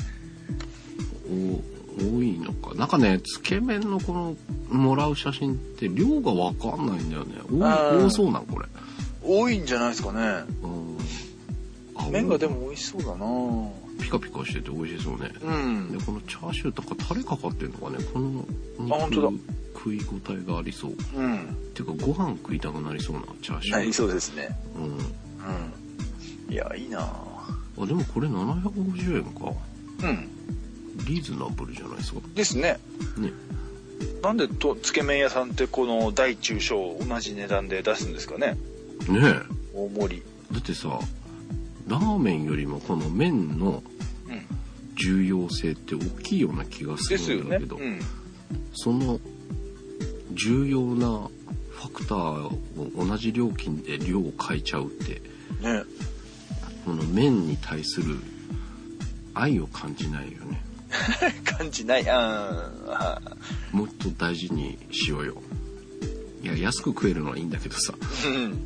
お多いのか。なんかねつけ麺のこのもらう写真って量がわかんないんだよね。多多そうなんこれ。 多いんじゃないですかね。うん。麺がでも美味しそうだな。 ピカピカしてて美味しそうね。うん。でこのチャーシューとかタレかかってるのかね。この肉食い応えがありそう。うん。っていうかご飯食いたくなりそうなチャーシュー。 なりそうですね。うん。うん。いやいいな。 あでもこれななひゃくごじゅうえんか。うん。リーズナブルじゃないですか。 ですね。ね。なんでとつけ麺屋さんってこの大中小同じ値段で出すんですかね。 ねえ。 大盛り。 だってさ、ラーメンよりもこの麺の重要性って大きいような気がするんだけど、ですよね。うん、その重要なファクターを同じ料金で量を変えちゃうってね、 この麺に対する愛を感じないよね。 感じない。あもっと大事にしようよ。いや安く食えるのはいいんだけどさ、うん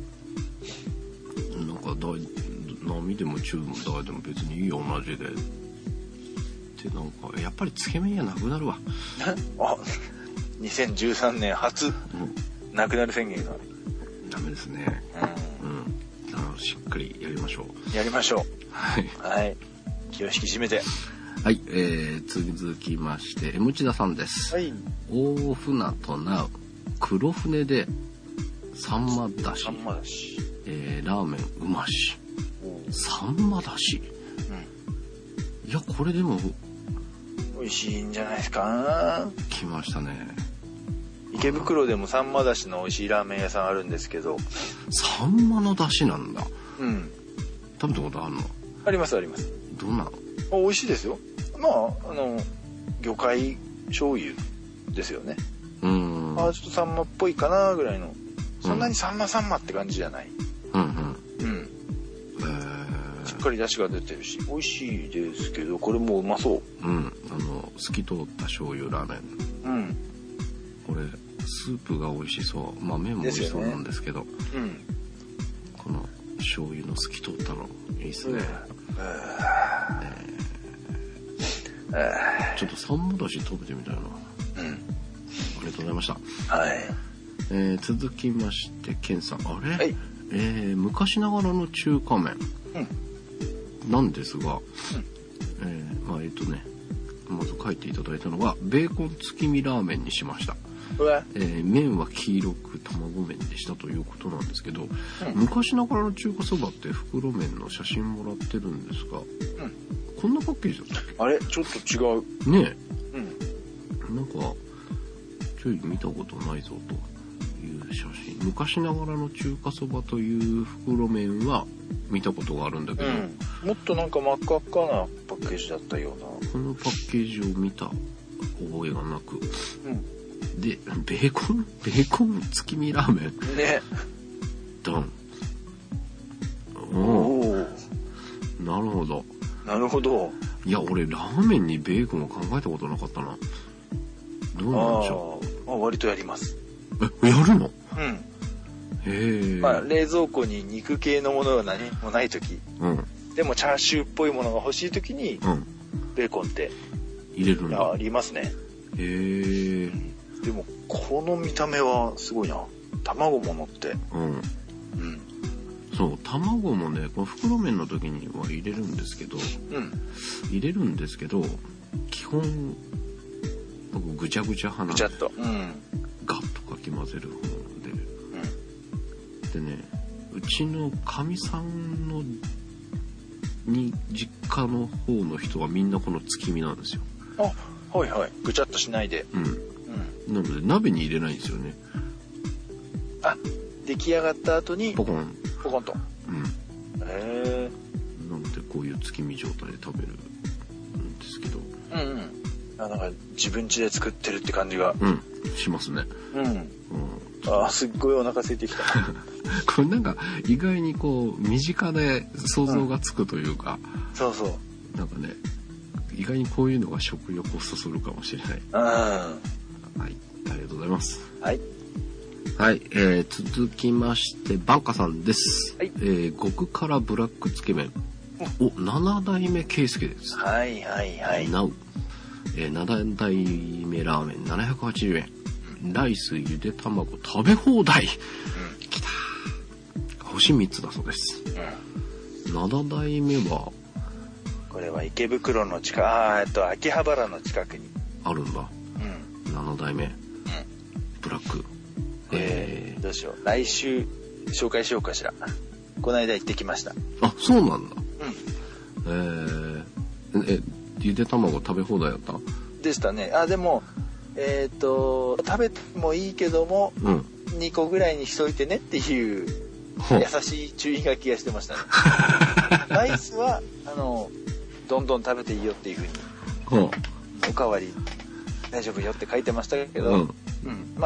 、なんか大波でも中でも大でも別にいいよ同じでってなんかやっぱりつけ麺やなくなるわ。 あ、にせんじゅうさんねん初、うん、なくなる宣言がダメですね。うん、うん、あのしっかりやりましょう。 やりましょう。 はい、 はい、気を引き締めて。 はい、えー、続きまして M 内田さんです。 はい。 大船渡な黒船でサンマだし、 サンマだし、 えー、ラーメンうまし、サンマだし、うん、いやこれでも美味しいんじゃないですか。 来ましたね。 池袋でもサンマだしの美味しいラーメン屋さんあるんですけど。 サンマのだしなんだ。 うん。 食べたことあるの？ ありますあります。 どんなの？ あ、美味しいですよ。まああの魚介醤油ですよね。 うーん。 あ、ちょっとサンマっぽいかなぐらいの。そんなにサンマサンマって感じじゃない。 うんうん。 うん。えー、しっかり出汁が出てるし美味しいですけど、これもうまそう。 うん。あの透き通った醤油ラーメン。 うん。 これスープが美味しそう。まあ麺も美味しそうなんですけど。 ですよね。 うん。この醤油の透き通ったのいいですね。うん、えーえー、ちょっとサンマだし食べてみたいな。うん。ありがとうございました。 はい。 えー、続きましてケンさん、あれ、 はい、 えー、昔ながらの中華麺、うん、なんですが、うん、えー、まあえっとねまず書いていただいたのがベーコン月見ラーメンにしました。えー、麺は黄色く卵麺でしたということなんですけど、うん、昔ながらの中華そばって袋麺の写真もらってるんですが、うん、こんなパッケージだったっけ？ あれちょっと違うねえ、 うん、 なんかちょい見たことないぞという写真。昔ながらの中華そばという袋麺は見たことがあるんだけど、うん、 もっとなんか真っ赤っかなパッケージだったような。 このパッケージを見た覚えがなく、 うん、 でベーコンベーコン月見ラーメンね。 ドン。おお。なるほど。 なるほど。 いや俺ラーメンにベーコンを考えたことなかったな。どうなんでしょう。 ああ、割とやります。 え、やるの？ うん。 へえ。 まあ冷蔵庫に肉系のものが何もないとき、 うん、 でもチャーシューっぽいものが欲しいときに、うん、ベーコンって入れるんだ。 ありますね。 へえ。 でもこの見た目はすごいな。卵も乗って。 うん。うん。そう卵もねこの袋麺の時には入れるんですけど、 うん、 入れるんですけど基本僕ぐちゃぐちゃ派なんで。 ぐちゃっと。うん。 ガッとかき混ぜる方で、うん、でねうちのかみさんのに実家の方の人はみんなこの月見なんですよ。 あ、はいはい。ぐちゃっとしないで。 うん。うん、なので鍋に入れないんですよね。 あ、出来上がった後にポコンポコンと。 うん。 へえ。 なのでこういう月見状態で食べるんですけど。 うんうん。あ、なんか自分家で作ってるって感じが。 うん。しますね。 うん。うん、あ、すっごいお腹空いてきた。 これなんか意外にこう身近で想像がつくというか、 うん、そうそう。 なんかね意外にこういうのが食欲をそそるかもしれない。 うん。 はい、ありがとうございます。 はい。 はい、えー、続きましてバンカさんです。 はい。 えー、極辛ブラックつけ麺。お、なな代目圭介です。 はいはいはい。 なう。えー、なな代目ラーメンななひゃくはちじゅうえん、うん、ライスゆで卵食べ放題、うん、きた星みっつだそうです、うん、なな代目はこれは池袋の近く、あー、えっと秋葉原の近くにあるんだ、うん、なな代目、うん、ブラック、 えー、どうしよう来週紹介しようかしら。この間行ってきました。 あ、そうなんだ。 うん。 えー、えゆで卵食べ放題だったでしたね。あ、でもえっ、ー、と食べてもいいけども、うん、にこぐらいにしといてねっていう優しい注意書きがしてましたね。ライスはあのどんどん食べていいよっていう風に、おかわり大丈夫よって書いてましたけど、うんうん、まあ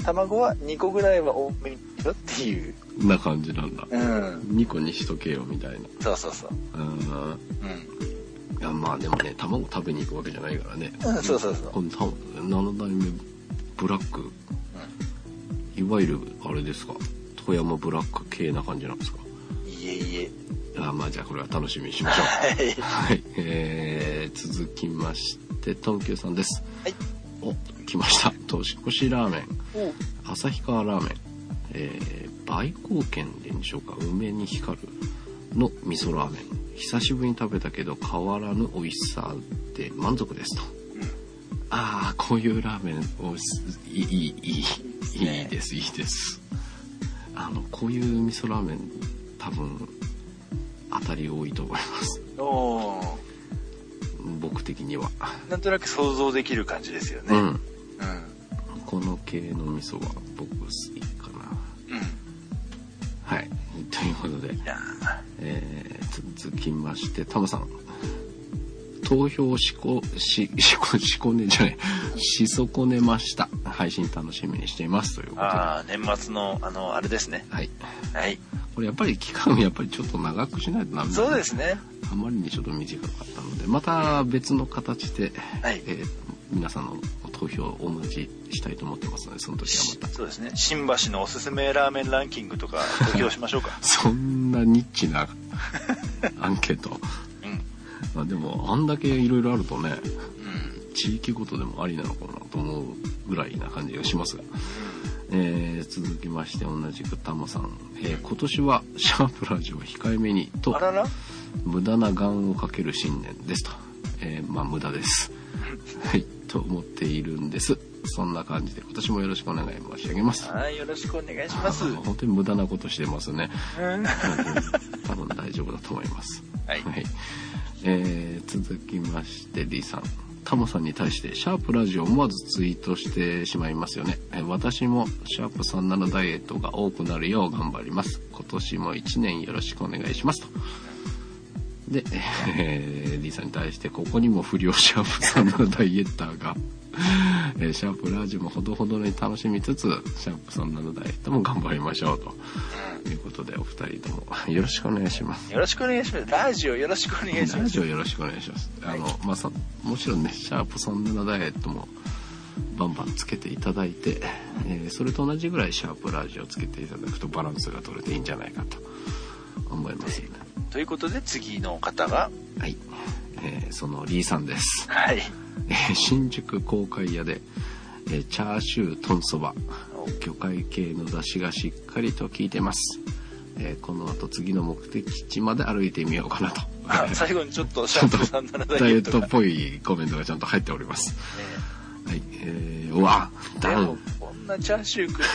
卵はにこぐらいは多めによっていうな感じなんだ。 うん。 にこにしとけよみたいな。 そうそうそう。 うん。うん。いやまあでもね、卵食べに行くわけじゃないからね。 うん、そうそうそう。 このなな代目ブラック、うん、いわゆるあれですか、富山ブラック系な感じなんですか？ いえいえ。 あまあじゃあこれは楽しみにしましょう。はい。はい。えー、続きましてトンキューさんです。はい。お、来ました。年越しラーメン。旭川ラーメン。えー、売光軒でしょうか。梅に光るの味噌ラーメン。久しぶりに食べたけど変わらぬ美味しさで満足ですと。うん、ああ、こういうラーメンおいいいいいいいいですいいです。あのこういう味噌ラーメン多分当たり多いと思います。おー、僕的には。 なんとなく想像できる感じですよね。うん。うん、 この系の味噌は僕好きかな。うん。はい。ということで、えー、続きましてタマさん、投票しこししこしこねじゃないしそこねました。配信楽しみにしていますということで。 ああ、年末のあのあれですね。はいはい。これやっぱり期間やっぱりちょっと長くしないとダメだね。 そうですね。 あまりにちょっと短かったので、また別の形で、はい、えー、皆さんの投票をお待ちしたいと思ってますので、その時はまた。 そうですね。新橋のおすすめラーメンランキングとか投票しましょうか。 そんなニッチなアンケート。うん。まあでもあんだけいろいろあるとね、うん、地域ごとでもありなのかなと思うぐらいな感じがしますが。えー、続きまして同じくタマさん、えー、今年はシャープラジオ控えめにとあらら無駄な願をかける新年ですと、えー、まあ無駄ですはいと思っているんです。そんな感じで今年もよろしくお願い申し上げます。 はい、よろしくお願いします。 本当に無駄なことしてますね。多分大丈夫だと思います。はい、はい、えー、続きまして D さん、タマさんに対してシャープラジオを思わずツイートしてしまいますよね。え私もシャープさんじゅうななダイエットが多くなるよう頑張ります。今年もいちねんよろしくお願いしますと。で、えー、D さんに対してここにも不良シャープさんじゅうななダイエッターが、えー、シャープラジオもほどほどに楽しみつつシャープさんじゅうななダイエットも頑張りましょうということで、お二人ともよろしくお願いします。 よろしくお願いします。ラジオよろしくお願いします。 ラジオよろしくお願いします。あの、はい、まあさ、もちろんね、シャープさんじゅうななダイエットもバンバンつけていただいて、えー、それと同じぐらいシャープラジオつけていただくとバランスが取れていいんじゃないかと思いますよね。 ということで次の方が、 はい、えー、そのリーさんです。 はい。 えー、新宿公会屋で、えー、チャーシュー豚そば、魚介系の出汁がしっかりと効いてます。えー、この後次の目的地まで歩いてみようかなと。 あ、最後にちょっとシャープさんじゅうななダイエットっぽいコメントがちゃんと入っております。ね、はい、えー、うわ、 ダウン。こんなチャーシュー食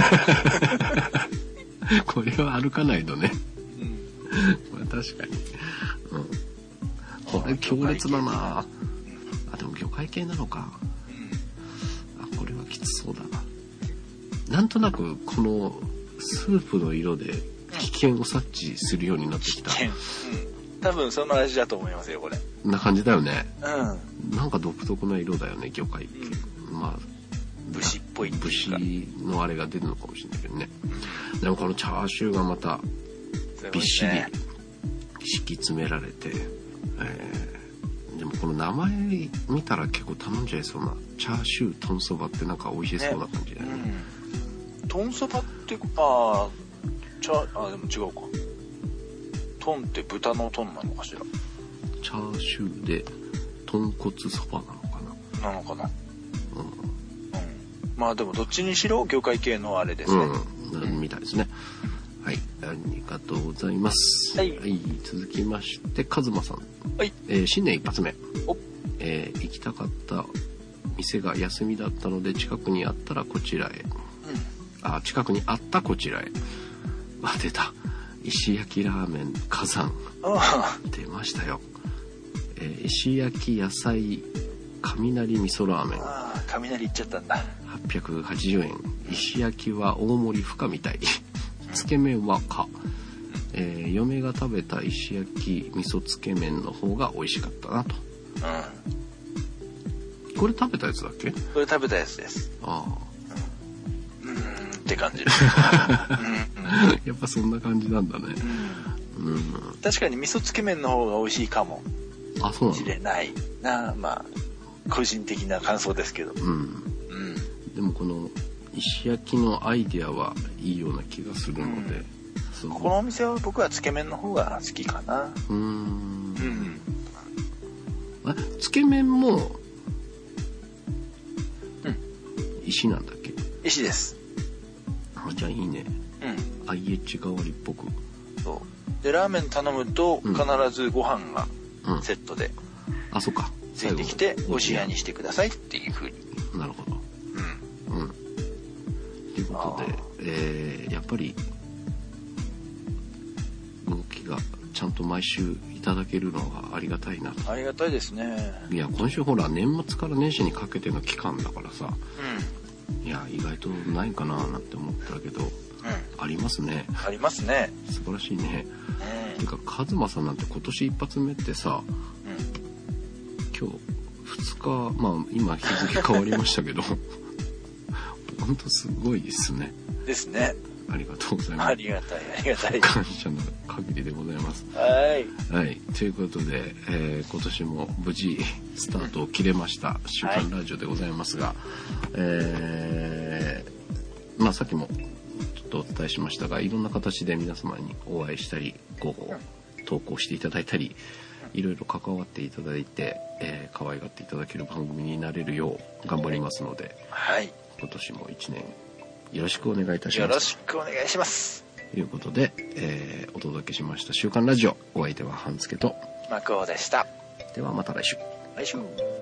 ってこれは歩かないとね。うん、まあ確かに。うん。これ強烈だな。あ、でも魚介系なのか。うん、あ、これはきつそうだな。なんとなくこのスープの色で危険を察知するようになってきた。危険。うん。 多分その味だと思いますよ、これ。 な感じだよね。 うん。 なんか独特な色だよね、魚介系。うん、まあ、 武士っぽいっていうか。 武士のあれが出るのかもしれないけどね。うん、でもこのチャーシューがまたびっしり敷き詰められて、えー、でもこの名前見たら結構頼んじゃいそうな。チャーシュー豚そばってなんか美味しそうな感じだよね。ね、 うん、豚そばってああチャあでも違うか。豚って豚の豚なのかしら。 チャーシューで豚骨そばなのかな。なのかな。うん。うん、まあでもどっちにしろ魚介系のあれですね。 うん、みたいですね。はい、ありがとうございます。はい。はい、続きましてカズマさん。はい。えー、新年一発目。お。えー、行きたかった店が休みだったので近くにあったらこちらへ。うん。あ、近くにあったこちらへ。あ、出た。石焼きラーメン火山。ああ。出ましたよ。えー、石焼き野菜雷味噌ラーメン。 ああ、雷いっちゃったんだ。 はっぴゃくはちじゅうえん。石焼きは大盛り深みたい。つけ麺はか、えー、嫁が食べた石焼き味噌つけ麺の方が美味しかったなと。うん。これ食べたやつだっけ？ これ食べたやつです。ああ。うって感じる、 うん、やっぱそんな感じなんだね、 うんうん、確かに味噌つけ麺の方が美味しいかもしれないな。まあ個人的な感想ですけど、うんうん、 でもこの石焼きのアイデアはいいような気がするので、 うん、このお店は僕はつけ麺の方が好きかな。うーん、うん、 あ、つけ麺も、うん、石なんだっけ？ 石です。 あ、じゃあいいね。うん。アイエッジ代わりっぽく。 そう。でラーメン頼むと必ずご飯がセットで、 うん、あ、そっか。 ついてきておしやにしてくださいっていう風に。 なるほど。うん。うん。ということで、えー、やっぱり動きがちゃんと毎週いただけるのがありがたいな。 ありがたいですね。 いや、今週ほら年末から年始にかけての期間だからさ、うん、いや意外とないかななんて思ったけど、うん、ありますね。 ありますね。 素晴らしいね。うん、ていうかカズマさんなんて今年一発目ってさ、うん、今日ふつか、まあ今日付変わりましたけど本当すごいですね。 ですね。 ありがとうございます。 ありがたい、ありがたい。 感謝の限りでございます。 はい。 はい。ということで、えー、今年も無事スタートを切れました、週刊ラジオでございますが、はい、えー、まあさっきもちょっとお伝えしましたが、いろんな形で皆様にお会いしたり、こう、投稿していただいたり、いろいろ関わっていただいて、えー、可愛がっていただける番組になれるよう頑張りますので、 はい。 今年も一年よろしくお願いいたします。 よろしくお願いします。 ということで、えー、お届けしました週刊ラジオ。お相手は半助とマクオでした。 ではまた来週。 来週。